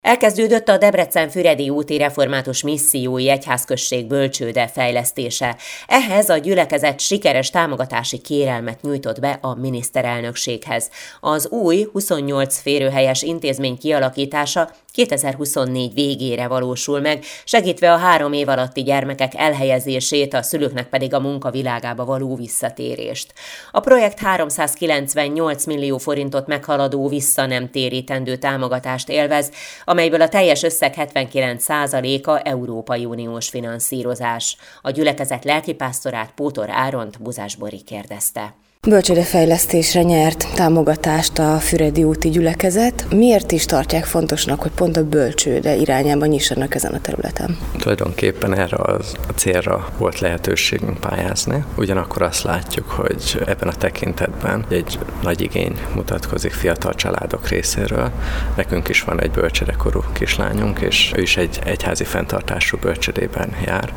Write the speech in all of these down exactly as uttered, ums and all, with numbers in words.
Elkezdődött a Debrecen-Füredi úti református missziói egyházközség bölcsőde fejlesztése. Ehhez a gyülekezet sikeres támogatási kérelmet nyújtott be a miniszterelnökséghez. Az új huszonnyolc férőhelyes intézmény kialakítása kétezer-huszonnégy végére valósul meg, segítve a három év alatti gyermekek elhelyezését, a szülőknek pedig a munkavilágába való visszatérést. A projekt háromszázkilencvennyolc millió forintot meghaladó visszanemtérítendő támogatást élvez, amelyből a teljes összeg hetvenkilenc százaléka Európai Uniós finanszírozás. A gyülekezet lelkipásztorát, Pótor Áront Buzás Bori kérdezte. Bölcsődefejlesztésre nyert támogatást a Füredi úti gyülekezet. Miért is tartják fontosnak, hogy pont a bölcsőde irányába nyissanak ezen a területen? Tulajdonképpen erre az, a célra volt lehetőségünk pályázni. Ugyanakkor azt látjuk, hogy ebben a tekintetben egy nagy igény mutatkozik fiatal családok részéről. Nekünk is van egy bölcsődekorú kislányunk, és ő is egy egyházi fenntartású bölcsődében jár.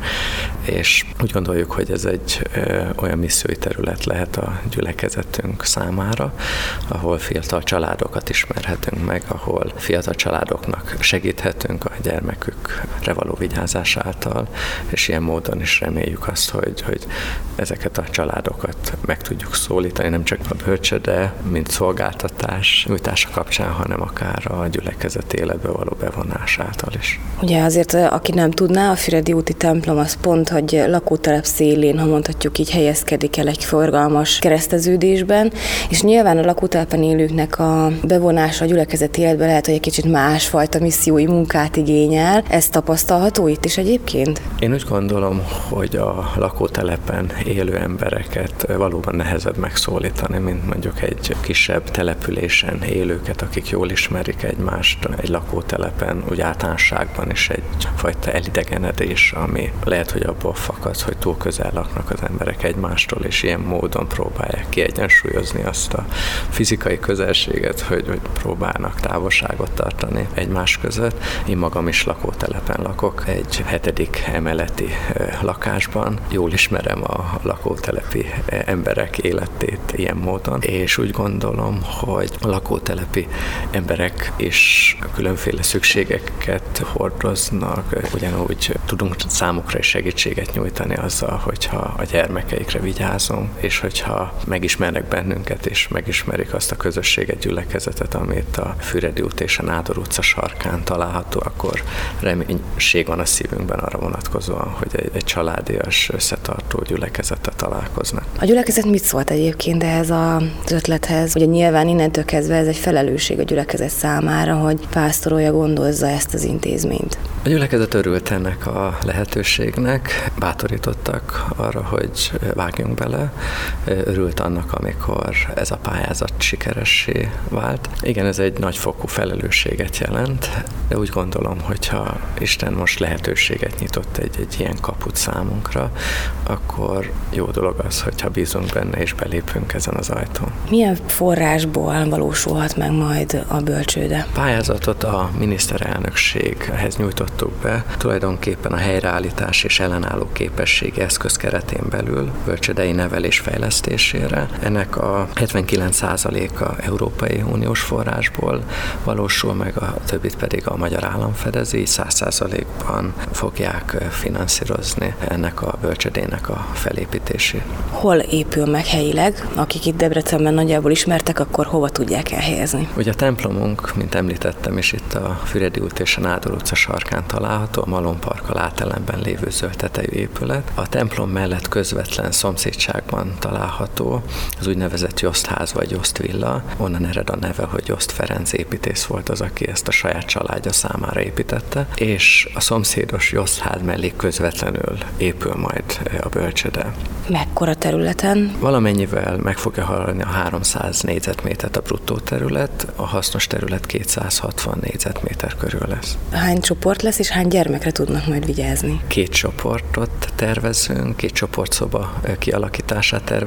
És úgy gondoljuk, hogy ez egy ö, olyan missziói terület lehet a gyülekezetünk számára, ahol fiatal családokat ismerhetünk meg, ahol fiatal családoknak segíthetünk a gyermekükre való vigyázás által, és ilyen módon is reméljük azt, hogy, hogy ezeket a családokat meg tudjuk szólítani, nem csak a bölcsőde, mint szolgáltatás nyújtása kapcsán, hanem akár a gyülekezet életbe való bevonás által is. Ugye azért, aki nem tudná, a Füredi úti templom az pont, hogy lakótelep szélén, ha mondhatjuk így, helyezkedik el egy forgalmas kereszteződésben, és nyilván a lakótelepen élőknek a bevonása a gyülekezeti életbe lehet, hogy egy kicsit másfajta missziói munkát igényel. Ez tapasztalható itt is egyébként? Én úgy gondolom, hogy a lakótelepen élő embereket valóban nehezebb megszólítani, mint mondjuk egy kisebb településen élőket, akik jól ismerik egymást, egy lakótelepen, úgy általánosságban is egyfajta elidegenedés, ami lehet, hogy abból fakad, hogy túl közel laknak az emberek egymástól, és ilyen módon próbálják kiegyensúlyozni azt a fizikai közelséget, hogy, hogy próbálnak távolságot tartani egymás között. Én magam is lakótelepen lakok, egy hetedik emeleti lakásban. Jól ismerem a lakótelepi emberek életét ilyen módon, és úgy gondolom, hogy a lakótelepi emberek is különféle szükségeket hordoznak, ugyanúgy tudunk számukra is segítséget nyújtani azzal, hogyha a gyermekeikre vigyázunk, és hogyha megismernek bennünket, és megismerik azt a közösséget, gyülekezetet, amit a Füredi út és a Nádor utca sarkán található, akkor reménység van a szívünkben arra vonatkozóan, hogy egy, egy családias, összetartó gyülekezettel találkoznak. A gyülekezet mit szólt egyébként ehhez az ötlethez? Ugye nyilván innentől kezdve ez egy felelősség a gyülekezet számára, hogy pásztorolja, gondozza ezt az intézményt. A gyülekezet örült ennek a lehetőségnek, bátorítottak arra, hogy vágjunk bele. Örült annak, amikor ez a pályázat sikeressé vált. Igen, ez egy nagyfokú felelősséget jelent, de úgy gondolom, hogyha Isten most lehetőséget nyitott egy, egy ilyen kaput számunkra, akkor jó dolog az, hogyha bízunk benne és belépünk ezen az ajtón. Milyen forrásból valósulhat meg majd a bölcsőde? Pályázatot a miniszterelnökséghez nyújtottuk be, tulajdonképpen a helyreállítás és ellenálló képesség eszköz keretén belül bölcsődei nevelés fejlesztésére. Ennek a hetvenkilenc százaléka Európai Uniós forrásból valósul meg, a többit pedig a magyar állam fedezi, száz százalékban fogják finanszírozni ennek a bölcsődének a felépítését. Hol épül meg helyileg? Akik itt Debrecenben nagyjából ismertek, akkor hova tudják elhelyezni? Ugye a templomunk, mint említettem is, itt a Füredi út és a Nádor utca sarkán található, a Malomparkkal átelemben lévő zöld tetejű épület. A templom mellett közvetlen szomszédságban található az úgynevezett Jostház vagy Jostvilla. Onnan ered a neve, hogy Jost Ferenc építész volt az, aki ezt a saját családja számára építette, és a szomszédos Jostház mellé közvetlenül épül majd a bölcsőde. Mekkora területen? Valamennyivel meg fogja haladni a háromszáz négyzetmétert a bruttó terület, a hasznos terület kétszázhatvan négyzetméter körül lesz. Hány csoport lesz, és hány gyermekre tudnak majd vigyázni? Két csoportot tervezünk, két csoportszoba kialakítását tervezzük,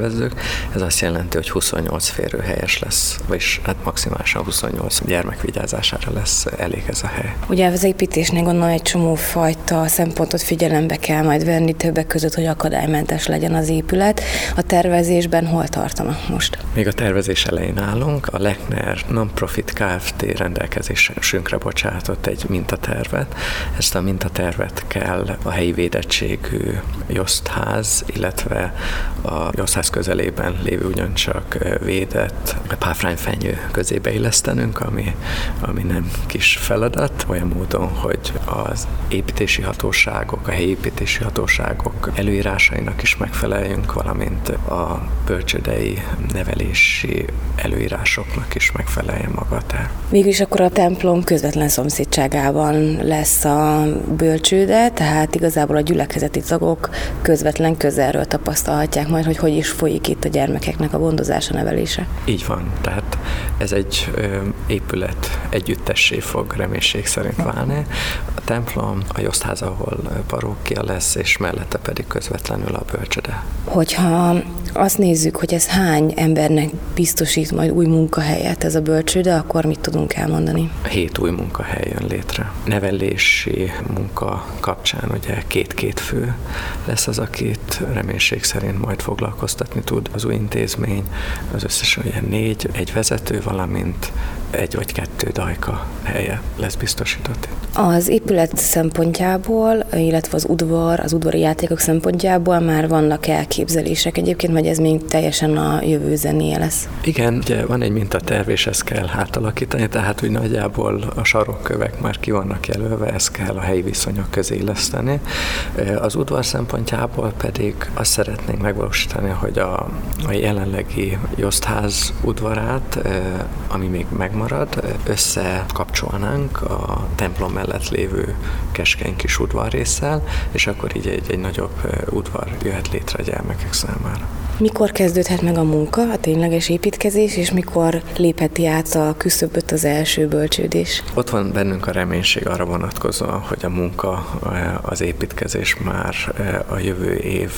Ez azt jelenti, hogy huszonnyolc férőhelyes lesz, vagyis hát maximálisan huszonnyolc gyermek vigyázására lesz elég ez a hely. Ugye az építésnél gondolom egy csomó fajta szempontot figyelembe kell majd venni, többek között, hogy akadálymentes legyen az épület. A tervezésben hol tartanak most? Még a tervezés elején állunk. A Lechner Non-Profit Kft. Rendelkezésünkre bocsátott egy mintatervet. Ezt a mintatervet kell a helyi védettségű Josztház, illetve a Josztház közelében lévő ugyancsak védett páfrányfenyő közé beillesztenünk, ami, ami nem kis feladat, olyan módon, hogy az építési hatóságok, a helyi építési hatóságok előírásainak is megfeleljünk, valamint a bölcsődei nevelési előírásoknak is megfeleljen maga a terv. Végülis akkor a templom közvetlen szomszédságában lesz a bölcsőde, tehát igazából a gyülekezeti tagok közvetlen közelről tapasztalhatják majd, hogy hogy is folyik itt a gyermekeknek a gondozása, nevelése. Így van, tehát ez egy ö, épület együttessé fog reménység szerint válni. A templom, a Josztház, ahol parókia lesz, és mellette pedig közvetlenül a bölcsőde. Hogyha azt nézzük, hogy ez hány embernek biztosít majd új munkahelyet ez a bölcsőde, akkor mit tudunk elmondani? Hét új munkahely jön létre. Nevelési munka kapcsán ugye két-két fő lesz az, akit reménység szerint majd foglalkoztatni tud az új intézmény. Az összes olyan négy, egy vezető, valamint egy vagy kettő dajka helye lesz biztosított. Az épület szempontjából, illetve az udvar, az udvari játékok szempontjából már vannak elképzelések egyébként, vagy ez még teljesen a jövő zenéje lesz? Igen, ugye van egy mintaterv, és ezt kell átalakítani, tehát úgy nagyjából a sarokkövek már ki vannak jelölve, ezt kell a helyi viszonyok közé illeszteni. Az udvar szempontjából pedig azt szeretnénk megvalósítani, hogy a, a jelenlegi Josztház udvarát, ami még megmarad, összekapcsolnánk a templom mellett lévő keskeny kis udvarrésszel, és akkor így egy, egy nagyobb udvar jöhet létre a gyermekek számára. Mikor kezdődhet meg a munka, a tényleges építkezés, és mikor lépheti át a küszöböt az első bölcsődés? Ott van bennünk a reménység arra vonatkozóan, hogy a munka, az építkezés már a jövő év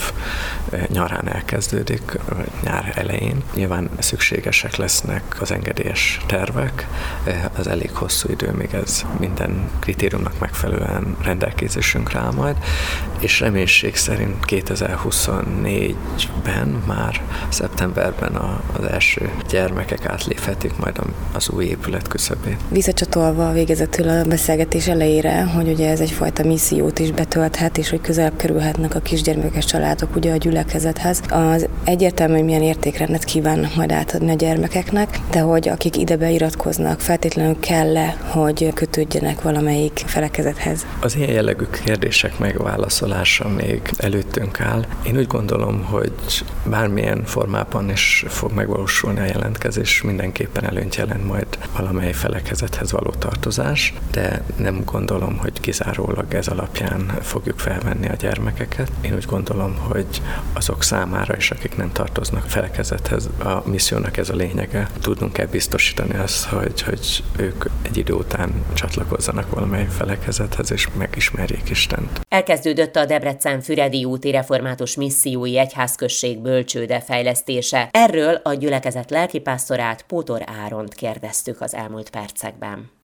nyarán elkezdődik, nyár elején. Nyilván szükségesek lesznek az engedélyes tervek, az elég hosszú idő, még ez minden kritériumnak megfelelően rendelkezésünkre áll majd, és reménység szerint kétezer-huszonnégyben már szeptemberben az első gyermekek átléphetik majd az új épület küszöbét. Visszacsatolva végezetül a beszélgetés elejére, hogy ugye ez egyfajta missziót is betölthet, és hogy közelebb kerülhetnek a kisgyermekes családok ugye a gyülekezethez. Az egyértelmű, hogy milyen értékrendet kívánnak majd átadni a gyermekeknek, de hogy akik ide beiratkoznak, feltétlenül kell-e, hogy kötődjenek valamelyik felekezethez? Az ilyen jellegű kérdések megválaszolása még előttünk áll. Én úgy gondolom, hogy bármilyen formában is fog megvalósulni a jelentkezés, mindenképpen előnyt jelent majd valamely felekezethez való tartozás, de nem gondolom, hogy kizárólag ez alapján fogjuk felvenni a gyermekeket. Én úgy gondolom, hogy azok számára is, akik nem tartoznak felekezethez, a missziónak ez a lényege. Tudnunk kell biztosítani azt, hogy, hogy ők egy idő után csatlakozzanak valamely felekezethez, és megismerjék Istent. Elkezdődött a Debrecen-Füredi úti református missziói egyházközség bölcsőde fejlesztése. Erről a gyülekezet lelkipásztorát, Pótor Áront kérdeztük az elmúlt percekben.